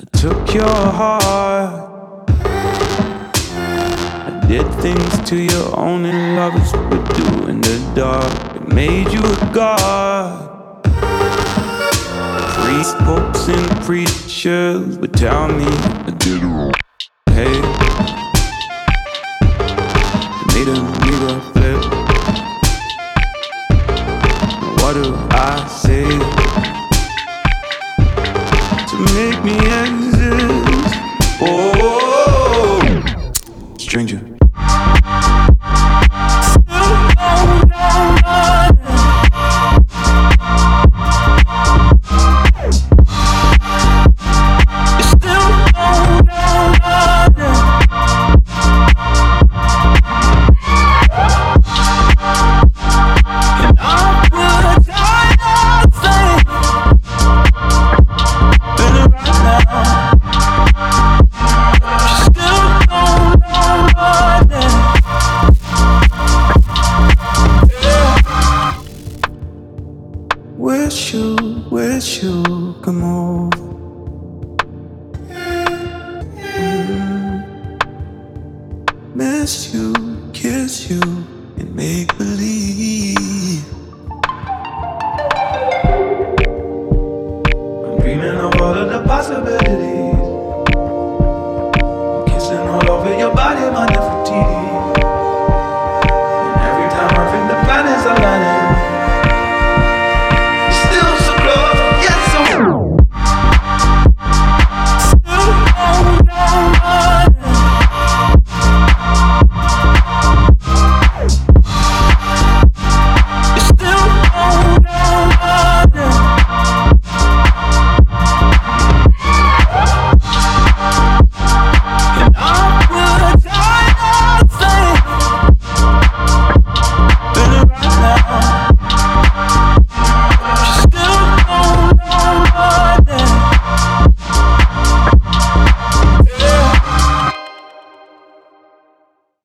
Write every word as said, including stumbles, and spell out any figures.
Took your heart, I did things to you only lovers would do in the dark. It made you a god. Priest, popes, and preachers would tell me I did wrong. Hey, it made a nigga flip. What do I say to make me exist? Oh, stranger. Wish you, wish you could move. Mm. Miss you, kiss you, and make believe. I'm dreaming of all of the possibilities.